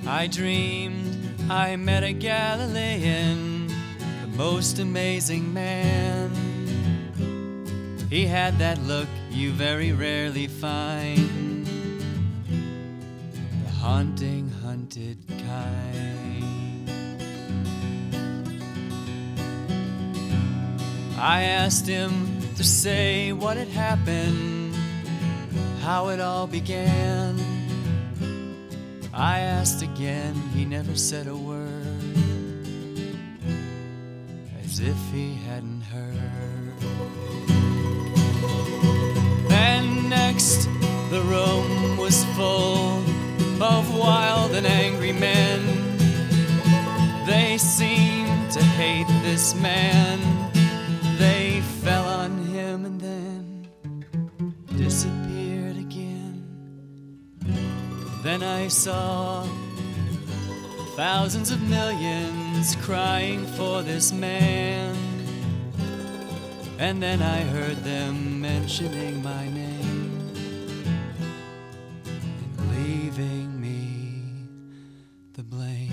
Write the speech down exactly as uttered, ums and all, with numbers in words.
I dreamed I met a Galilean, the most amazing man. He had that look you very rarely find, the haunting, hunted kind. I asked him to say what had happened, how it all began. I asked again, he never said a word, as if he hadn't heard. Then next, the room was full of wild and angry men. They seemed to hate this man. They fell on him and then disappeared again. Then I saw thousands of millions crying for this man. And then I heard them mentioning my name and leaving me the blame.